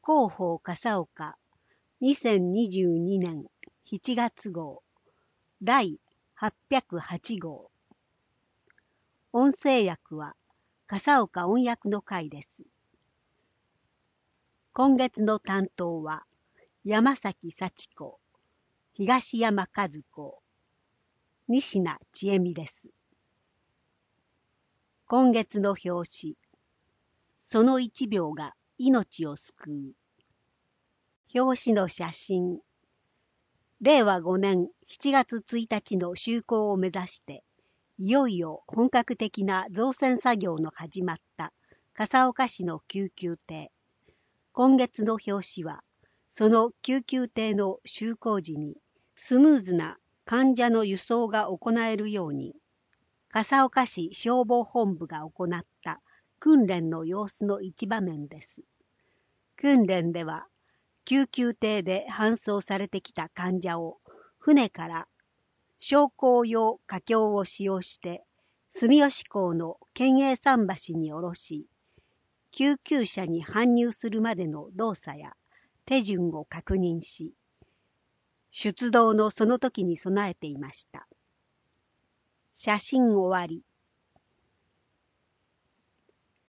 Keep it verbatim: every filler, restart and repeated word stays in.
広報笠岡にせんにじゅうにねんしちがつ号だいはっぴゃくはち号。音声訳は笠岡音訳の会です。今月の担当は山崎幸子、東山和子、西名千恵美です。今月の表紙、その一秒が命を救う。表紙の写真、れいわごねんしちがつついたちの就航を目指して、いよいよ本格的な造船作業の始まった笠岡市の救急艇。今月の表紙は、その救急艇の就航時にスムーズな患者の輸送が行えるように、笠岡市消防本部が行った訓練の様子の一場面です。訓練では、救急艇で搬送されてきた患者を船から昇降用架橋を使用して住吉港の県営桟橋に下ろし、救急車に搬入するまでの動作や手順を確認し、出動のその時に備えていました。写真終わり。